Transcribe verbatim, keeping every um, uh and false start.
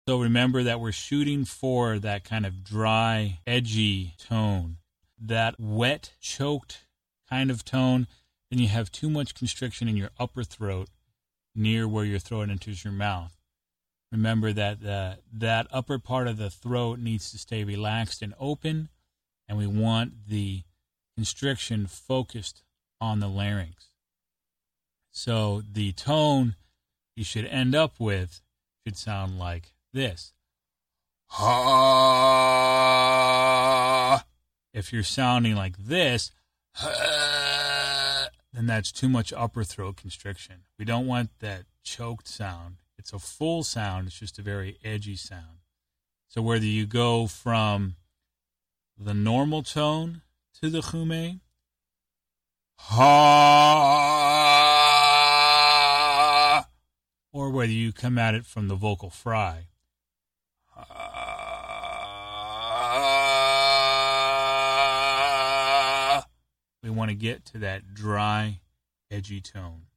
So remember that we're shooting for that kind of dry, edgy tone. That wet, choked kind of tone, then you have too much constriction in your upper throat near where your throat enters your mouth. Remember that uh, that upper part of the throat needs to stay relaxed and open, and we want the constriction focused on the larynx. So the tone you should end up with should sound like this. Ha. If you're sounding like this, ha, then that's too much upper throat constriction. We don't want that choked sound. It's a full sound. It's just a very edgy sound. So whether you go from the normal tone to the chume, ha, or whether you come at it from the vocal fry, ha, we want to get to that dry, edgy tone.